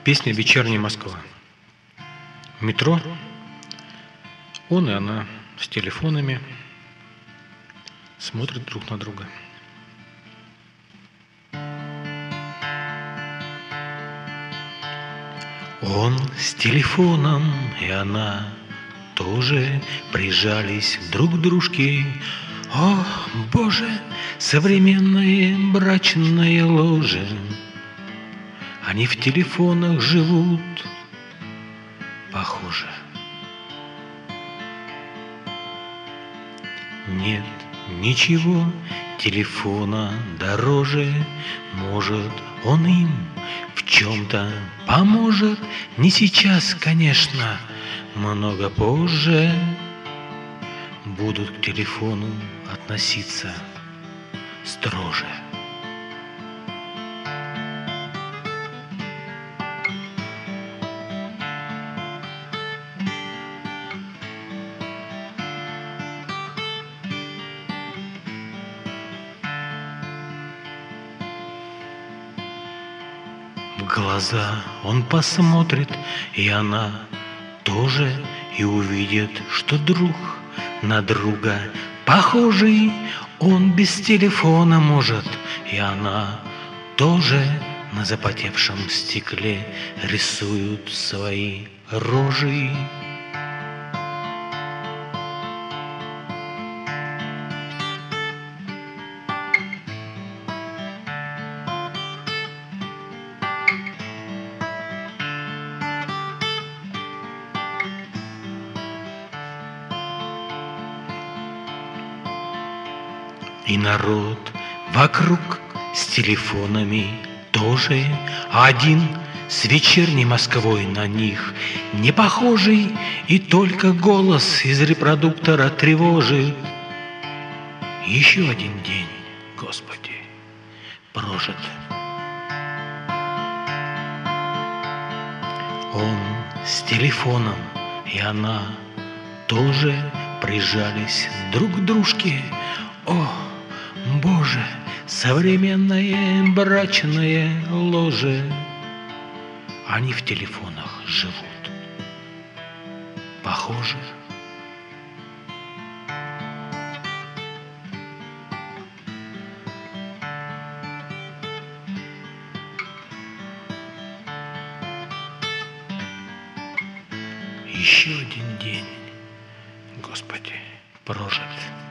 Песня «Вечерняя Москва». Метро. Он и она с телефонами смотрят друг на друга. Он с телефоном, и она тоже прижались друг к дружке. О, Боже, современное брачное ложе. Они в телефонах живут, похоже. Нет ничего телефона дороже. Может, он им в чем-то поможет. Не сейчас, конечно, много позже будут к телефону относиться строже. В глаза он посмотрит, и она тоже, и увидит, что друг на друга похожий. Он без телефона может, и она тоже. На запотевшем стекле рисуют свои рожи. И народ вокруг с телефонами тоже, один с вечерней Москвой на них не похожий, и только голос из репродуктора тревожит. Еще один день, Господи, прожит. Он с телефоном, и она тоже прижались друг к дружке. О, Боже, современное брачное ложе. Они в телефонах живут, похоже. Еще один день, Господи, прожит.